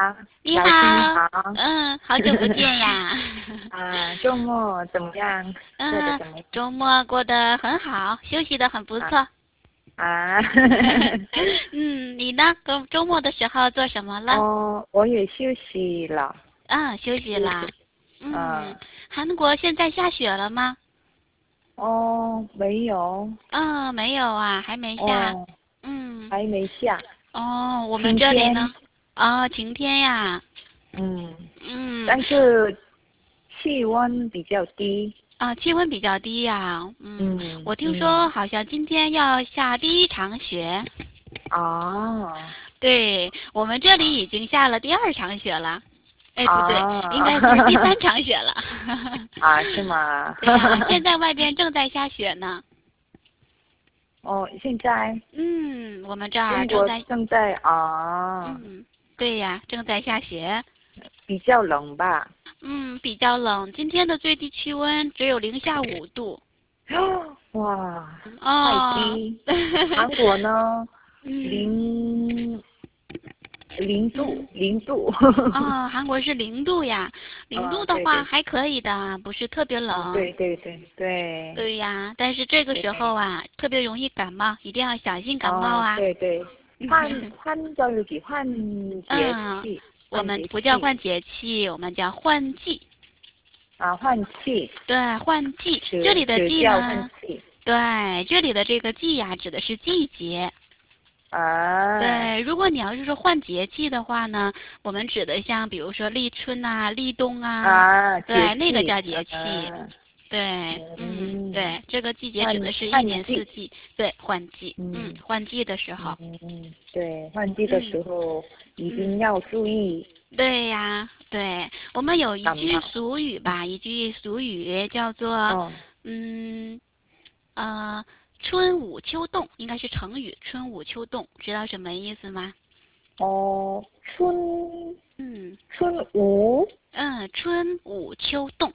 好， 你老师你好， 好。 好久不见呀。 周末怎么样？过得嗯， 怎么样？ 周末过得很好，休息得很不啊错。 啊， 你呢？周末的时候做什么了？ 哦，我也休息了， 休息啦。 休息。啊， 韩国现在下雪了吗？ 哦，没有， 没有啊，还没下。 哦， 嗯， 还没下， 我们晴天。 这里呢，晴天呀。 嗯， 嗯， 但是气温比较低。 气温比较低呀。我听说嗯， 好像今天要下第一场雪。 啊对，我们这里已经下了第二场雪了。哎，不对，应啊， 该是第三场雪了。 是吗？ 对呀，现在外边正在下雪呢。 哦，现在我们这儿中国正在， 正在嗯，对呀，正在下雪。 比较冷吧？ 比较冷，今天的最低气温只有零下5度。 哇，太哦， 低。韩国呢， 嗯零0度， 嗯， 0度。 韩国是0度呀，0度的对对， 话还可以的，不是特别冷。 对对对对， 对呀，但是这个时候对， 啊，特别容易感冒，一定要小心感冒啊。 对对，换节嗯， 气， 我换们不叫节气换节气，我们叫换季。 换气， 对，换季。这里的只叫换季呢， 气对，这里的这个季呀，指的是季节。 啊对，如果你要是说换节气的话呢，我们指的像比如说立春啊、立冬啊， 节对，那个气叫节气。对， 嗯， 对，这个季节指换的是一年四换季。 季，对，换季， 嗯换季的时候， 对，换季的嗯时候一嗯， 定要注意对呀，对，我们有一句感冒。 俗语吧，一句俗语叫做， 哦嗯，呃，春捂秋冻，应该是成语，春捂秋冻，知道什么意思吗？ 哦， 嗯春捂春捂秋冻，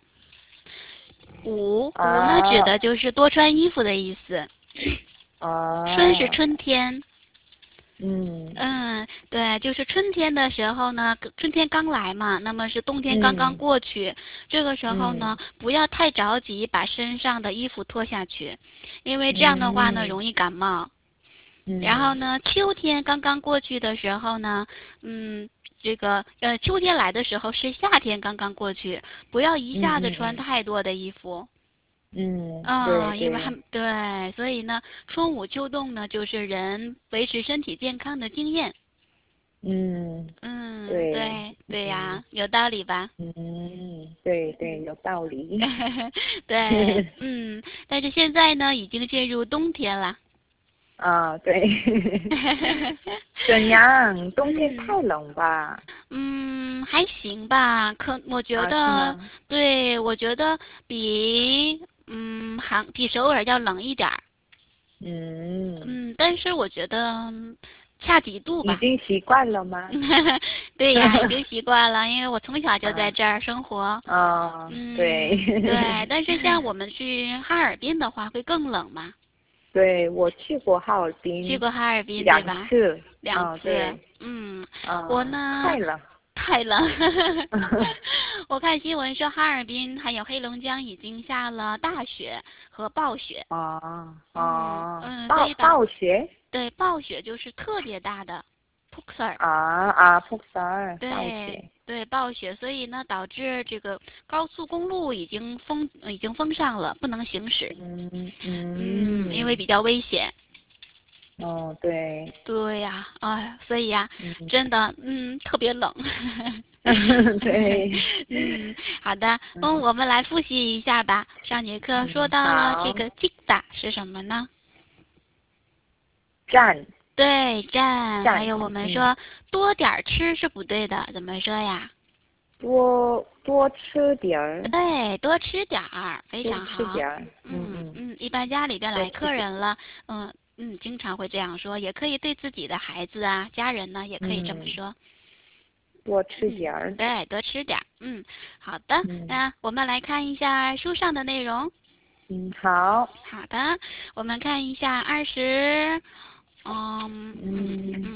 捂呢指啊的就是多穿衣服的意思，春是啊春天。 嗯对，就是春天的时候呢，春天刚来嘛，那么是冬天刚刚嗯过去，这个时候呢， 嗯不要太着急把身上的衣服脱下去，因为这样的话呢， 嗯容易感冒。然后嗯呢，秋天刚刚过去的时候呢，这个秋天来的时候是夏天刚刚过去，不要一下子穿嗯太多的衣服。 对因为对对，所以呢，春捂秋冻呢，就是人维持身体健康的经验。 嗯对对对呀，有道理吧？ 对对，有道理。 对，但是现在呢，已经进入冬天了。 对。怎样？冬天嗯太冷吧？ 还行吧。我觉是得， 吗？ 对，我觉得比首尔要冷一点儿。 嗯， 但是我觉得恰几度已吧。 经习惯了吗？ 对呀，已经习惯了，因为我从小就在啊这儿生活。 对。 对，但是像我们去哈尔滨的话，会更冷嘛。 对，我去过哈尔去滨过哈尔滨对吧？ 2次。 2次。 对， 我呢太冷。 太冷。我看新闻说哈尔滨还有黑龙江已经下了大雪和暴雪。所以暴雪对，暴雪就是特别大的 p u k s e r 폭설暴对雪。 对，暴雪，所以呢，导致这个高速公路已经封上了，不能行驶。因为比较危险。 对。 对呀，所以呀， 嗯。 真的，特别冷。 对。 好的，我们来复习一下吧。上节课说到了这好， 个 "jigda" 是什么呢？ 站对，站。还站， 有我们说多点儿吃是不对的，怎么说呀？ 多吃点儿， 对，多吃点儿，非多常好。 吃点儿。 一般家里边来多吃点。 客人了，经常会这样说，也可以对自己的孩子啊、家人呢，也可以这么嗯， 说。 多吃点儿。 对，多吃点儿。好的。 嗯那我们来看一下书上的内容。 好。 好的，我们看一下20， 嗯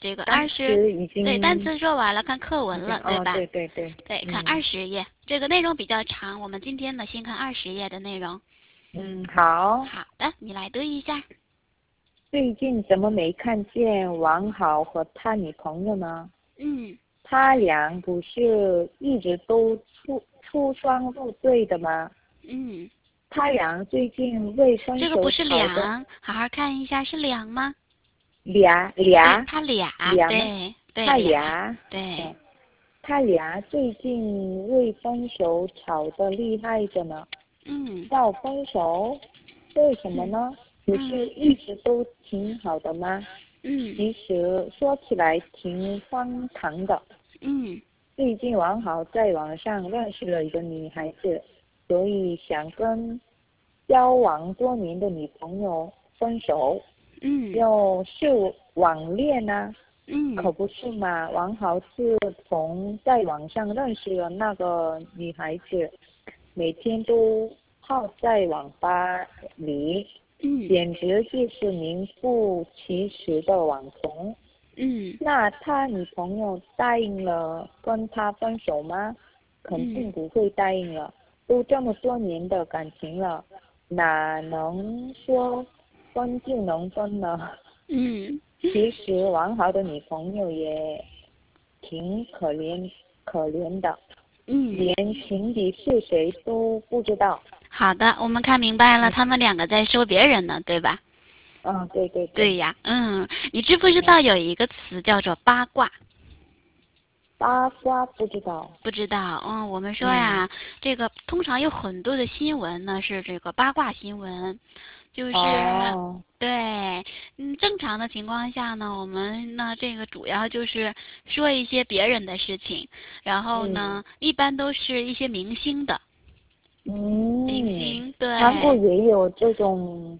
这个当时已经对，单词说完了，看课文了，对吧？ 对对对。 对，看20页，这个内容比较长，我们今天呢先看20页的内容。 好。 好的，你来读一下。 最近怎么没看见王好和他女朋友呢？他俩不是一直都出双入对的吗？他俩最近为分手这个不是吵的。 两，好好看一下，是两吗？ 俩， 对，他俩，对对， 他俩， 对。 他俩最近为分手吵得厉害着呢。要分手？为什么呢？不是一直都挺好的吗？其实说起来挺荒唐的。最近王好在网上认识了一个女孩子，所以想跟交往多年的女朋友分手。又是网恋啊。可不是嘛，王好自从在网上认识了那个女孩子，每天都泡在网吧里，简直就是名副其实的网红。那他女朋友答应了跟他分手吗？肯定不会答应了，都这么多年的感情了，哪能说分就能分呢？其实王豪的女朋友也挺可怜的，连情敌是谁都不知道。 好的，我们看明白了，他们两个在说别人呢，对吧？ 对对对呀，你知不知道有一个词叫做八卦？ 八卦不知道。 不知道，我们说呀，这个通常有很多的新闻呢是这个八卦新闻，就是，对，正常的情况下呢，我们呢这个主要就是说一些别人的事情，然后呢，一般都是一些明星的。明星，对。 韩国也有这种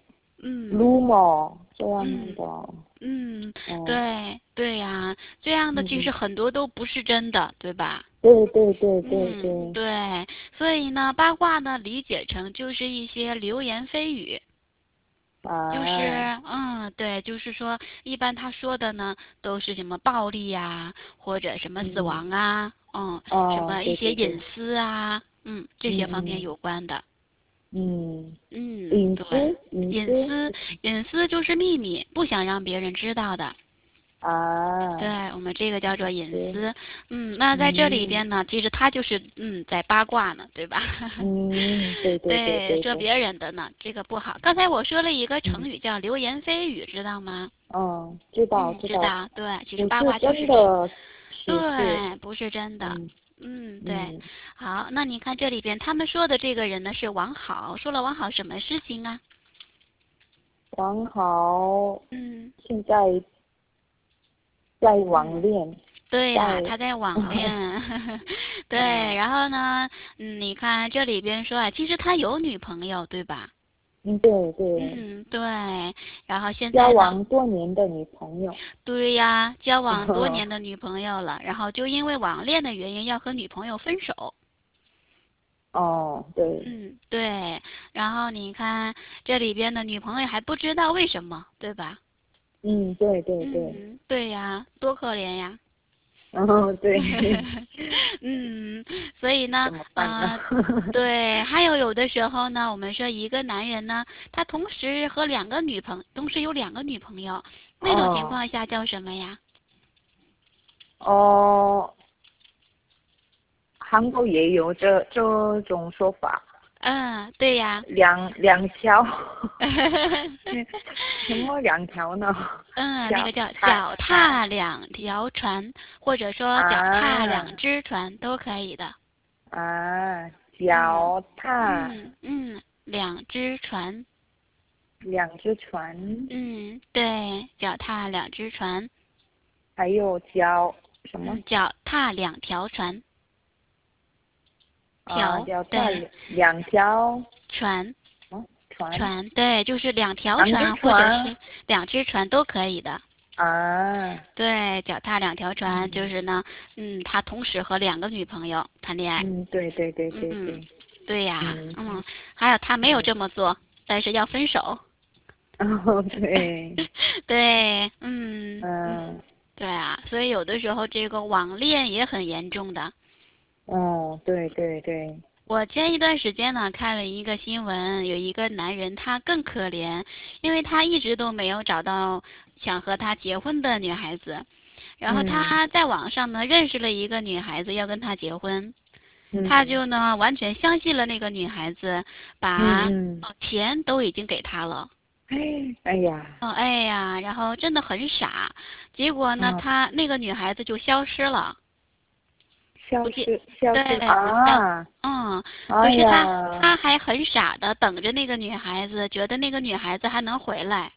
rumor这样的。 对对呀，这样的其实很多都不是真的，对吧？ 对对对对对。 对，所以呢，八卦呢理解成就是一些流言蜚语。就是，对，就是说，一般他说的呢，都是什么暴力呀，或者什么死亡啊，什么一些隐私啊，这些方面有关的。对，隐私就是秘密，不想让别人知道的。对，我们这个叫做隐私。那在这里边呢，其实他就是在八卦呢，对吧？ 对对对对， 说别人的呢，这个不好。刚才我说了一个成语叫流言蜚语，知道吗？ 知道知道。对，其实八卦就是对，不是真的。对。好，那你看这里边他们说的这个人呢是王好，说了王好什么事情啊？ 王好，现在在网恋。 对呀，他在网恋。对，然后呢，你看这里边说啊，其实他有女朋友，对吧？ 对对。 对，然后现在交往多年的女朋友。 对呀，交往多年的女朋友了，然后就因为网恋的原因要和女朋友分手。 对。 对，然后你看这里边的女朋友还不知道为什么，对吧？ 对对对。 对呀，多可怜呀。 对。 所以呢，对，还有的时候呢，我们说一个男人呢，他同时有两个女朋友，那种情况下叫什么呀？ 韩国也有这种说法。 对呀。 两条。什么两条呢？ 那个叫脚踏两条船，或者说脚踏两只船都可以的。 脚踏。 两只船。 两只船。 对，脚踏两只船。 还有脚什么？ 脚踏两条船。 脚踏两条船。 船。 对，就是两条船或者是两只船都可以的。对，脚踏两条船就是呢，他同时和两个女朋友谈恋爱。 对对对对对。 对呀，还有他没有这么做，但是要分手。 对。 对， 对啊，所以有的时候这个网恋也很严重的。 哦，对对对。 我前一段时间呢看了一个新闻，有一个男人他更可怜，因为他一直都没有找到想和他结婚的女孩子，然后他在网上呢认识了一个女孩子要跟他结婚，他就呢完全相信了那个女孩子，把钱都已经给他了。 哎呀。 哎呀，然后真的很傻，结果呢他那个女孩子就消失了。 消失啊，就是呀， 他还很傻的等着那个女孩子，觉得那个女孩子还能回来。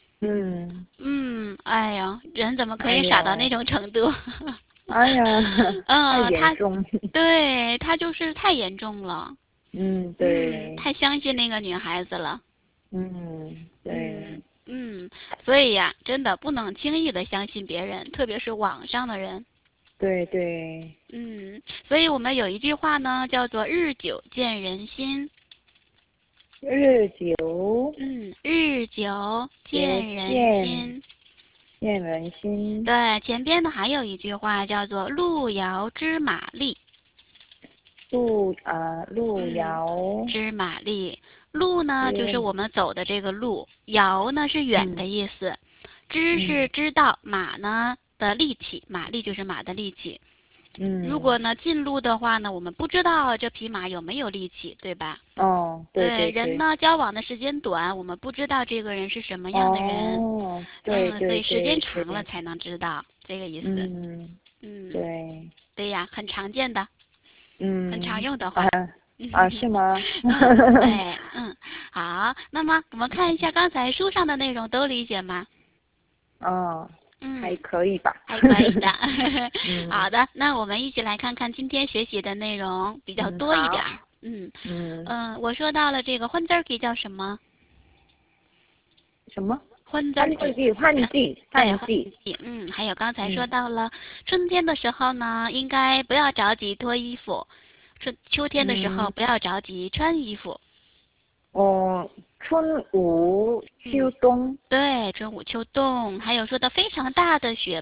哎呀，人怎么可以傻到那种程度？ 哎呀，太严重。 对，他就是太严重了。 对。 太相信那个女孩子了。 对。 所以呀，真的不能轻易的相信别人，特别是网上的人。 对对。 所以我们有一句话呢，叫做日久见人心。 日久。 日久见人心。 见人心。 对，前边呢还有一句话叫做路遥知马力。 路遥知马力。路呢就是我们走的这个路，遥呢是远的意思，知是知道，马呢的力气，马力就是马的力气。如果呢近路的话呢，我们不知道这匹马有没有力气，对吧？ 哦，对对对。人呢交往的时间短，我们不知道这个人是什么样的人。 对对。 所以时间长了才能知道这个意思。 对。 对呀，很常见的。很常用的话。 是吗？ 对。好，那么我们看一下刚才书上的内容都理解吗？ 还可以吧。 还可以的。好的，那我们一起来看看今天学习的内容比较多一点。我说到了这个换字儿叫什么？ 什么？ 换季。还有刚才说到了春天的时候呢，应该不要着急脱衣服；秋天的时候不要着急穿衣服。 春捂秋冬。 对，春捂秋冬。还有说的非常大的雪，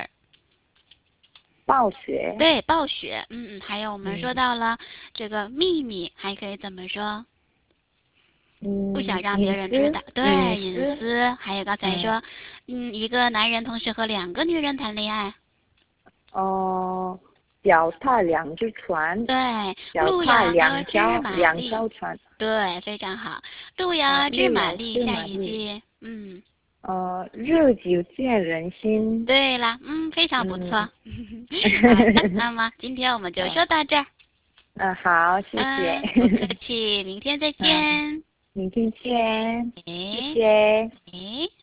暴雪。 对，暴雪。还有我们说到了这个秘密，还可以怎么说？不想让别人知道。对，隐私。还有刚才说，一个男人同时和2个女人谈恋爱。 脚踏2只船。 对， 路遥知马力。船。 对，非常好。路遥知马力，下一句。 日久见人心。 对了，非常不错。好的，那么今天我们就说到这儿。 好，谢谢。 不客气，明天再见。 明天见。谢谢。